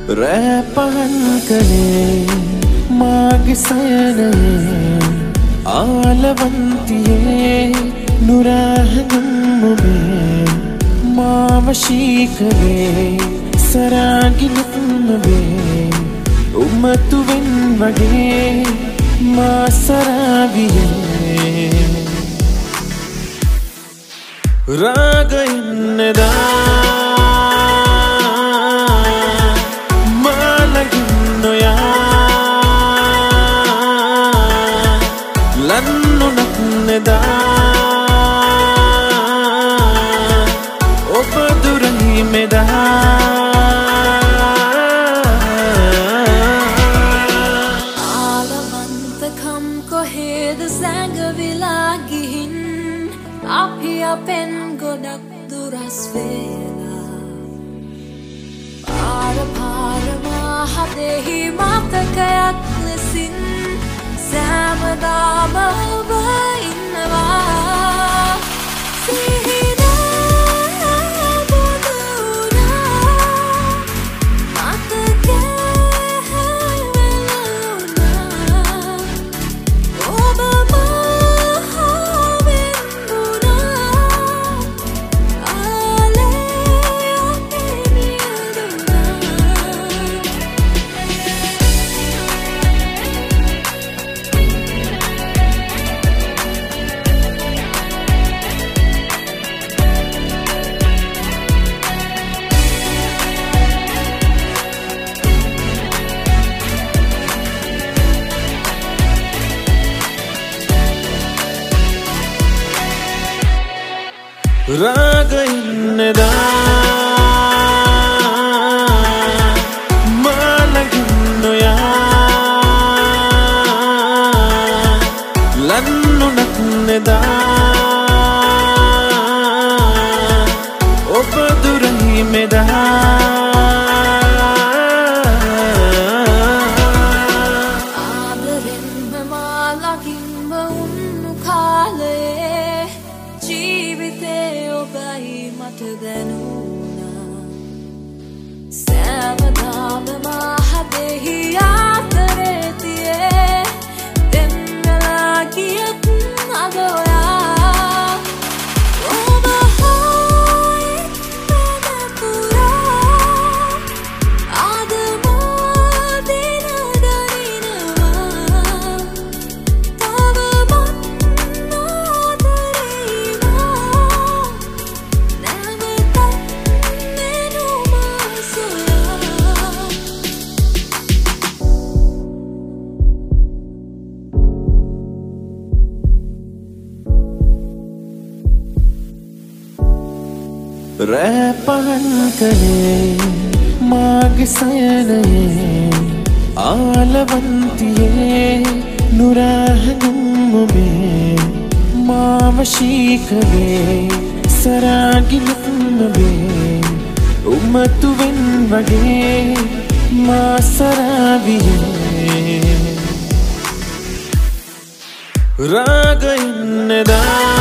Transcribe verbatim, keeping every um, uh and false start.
රැපහන් කලේ මාගේ සයනයේ ආලවන්තියේ නුරාහඳුම් ඔබේ මාව ශීකලේ සරාගිනුත් ඔබේ උමතුවෙන් වගේ මා සරාවියේ රාගයෙන්නදා ඔබ දුරහි මෙදා ආලවන්තකම් කොහෙද සැඟවිලා ගිහින් අපි අපෙන් ගොඩක් දුරස් වෙලා පාර පාරමා හදෙහි මතකයක් ලෙසින් සෑමදාම ඔබ ඉන්නවා සිහිනා බුදුනා මතකේ හැවෙලුනා ඔබ මහවෙන්දුනා ආලේ ඔබේ රාගයෙන්නදා මාළඟින් නොයා ලන්නුනත් නෙදා ඔබ දුරහි මෙදා ආදරෙන්ම මාළඟින්ම උන්නු කාලයේ ජීවිතේ ඔබයි මට දැනුණා සෑමදාම මා හදෙහි ආදරේ තියේ දෙන්නලා ගියත් අද ඔයා ඔබ හොයි පැනපුරා අද මා දින ගනිනවා තවමත් නොදරීවා නැවතත් මෙනුමා සොයා රැපහන් කලේ මාගේ සයනයේ ආලවන්තියේ නුරාහඳුම් ඔබේ මාව ශීකලේ සරාගිනුත් ඔබේ උමතුවෙන් වගේ මා සරාවියේ රාගයෙන්නදා